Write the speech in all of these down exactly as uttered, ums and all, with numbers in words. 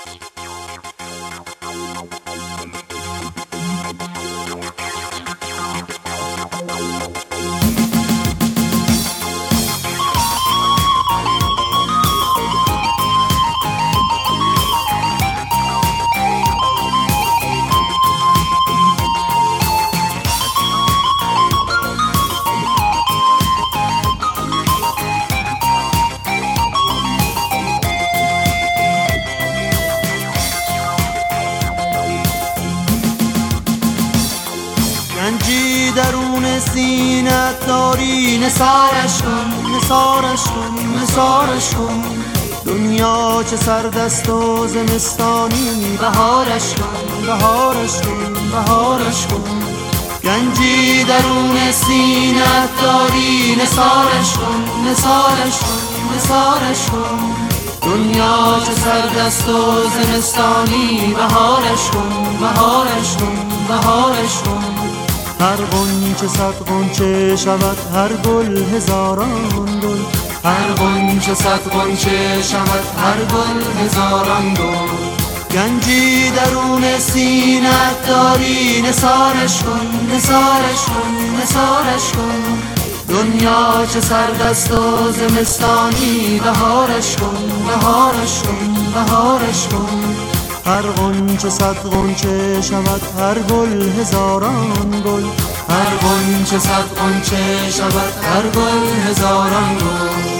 گنجی درون سینت داری، نثارش کن، نثارش کن، نثارش کن. دنیا چه سردست و زمستانی، بهارش کن، بهارش کن، بهارش کن. گنجی درون سینت داری، نثارش کن، نثارش کن، نثارش کن. دنیا چه سردست و زمستانی، بهارش کن، بهارش کن، بهارش کن. هر غنچه صد غنچه شود، هر گل هزاران گل. هر غنچه صد غنچه شود، هر گل هزاران گل. گنجی درون سینت داری، نثارش کن، نثارش کن، نثارش کن. دنیا چه سردست و زمستانی، بهارش کن، بهارش کن، بهارش کن. هر غنچه صد غنچه شود، هر گل هزاران گل. هر غنچه صد غنچه شود، هر گل هزاران گل.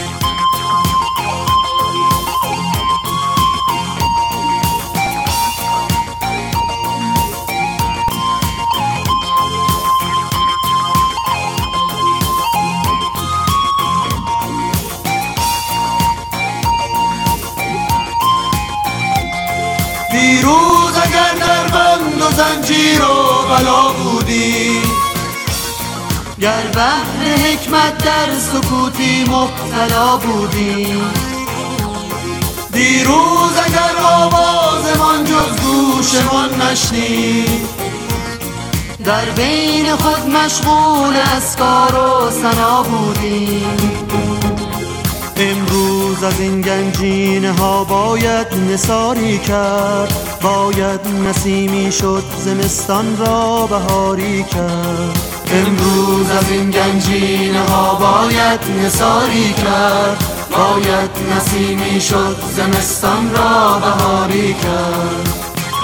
دیروز اگر در بند و زنجیر و بلا بودی، گر بحر حکمت در سکوتی مبتلا بودی. دیروز اگر آوازمان جز گوشمان نشنید، در بین خود مشغول اذکار و ثنا بودی. امروز از این گنجینه ها باید نثاری کرد، باید نسیمی شد زمستان را بهاری کرد. امروز از این گنجینه ها باید نثاری کرد، باید نسیمی شد زمستان را بهاری کرد.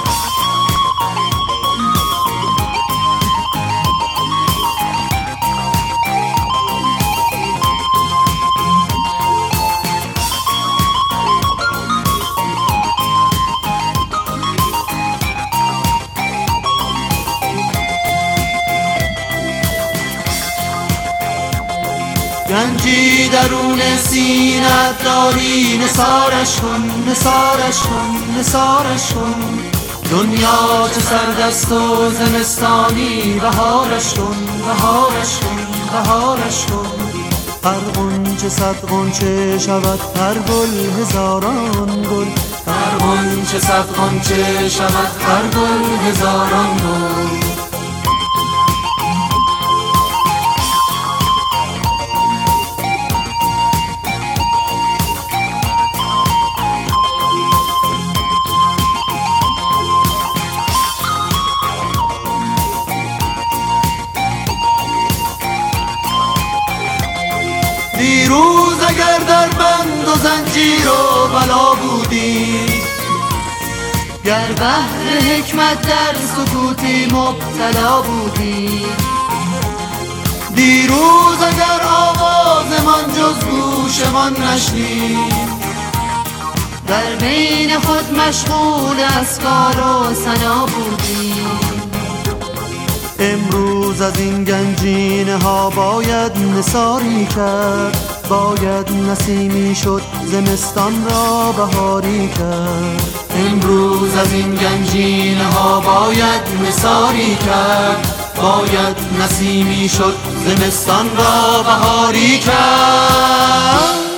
گنجی درون سینت داری، نثارش کن، نثارش کن، نثارش کن. دنیا چه سردست و زمستانی، بهارش کن، بهارش کن، بهارش کن. هر غنچه صد غنچه شود، هر گل هزاران گل. هر غنچه صد غنچه شود، هر گل هزاران گل. دیروز اگر در بند و زنجیر و بلا بودی، گر بحر حکمت در سکوتی مبتلا بودی. دیروز اگر آوازمان جز گوشمان نشنید، در بین خود مشغول اذکار و ثنا بودی. امروز از این گنجینه ها باید نثاری کرد، باید نسیمی شد زمستان را بهاری کرد. امروز از این گنجینه ها باید نثاری کرد، باید نسیمی شد زمستان را بهاری کرد.